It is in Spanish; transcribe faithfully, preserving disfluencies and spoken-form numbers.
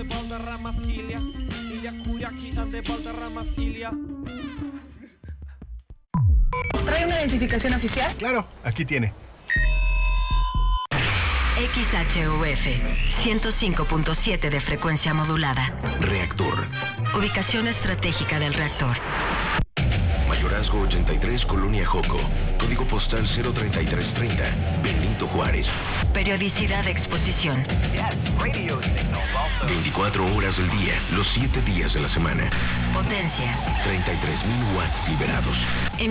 ande Valderramas, Ilia, Ilia Kuriaki, ande Valderramas, Ilia. ¿Trae una identificación oficial? Claro, aquí tiene. X H U F ciento cinco punto siete de frecuencia modulada. Reactor. Ubicación estratégica del reactor. Mayorazgo ochenta y tres, Colonia Joco. Código postal cero treinta y tres treinta, Benito Juárez. Periodicidad de exposición. veinticuatro horas del día, los siete días de la semana. Potencia. treinta y tres mil watts liberados.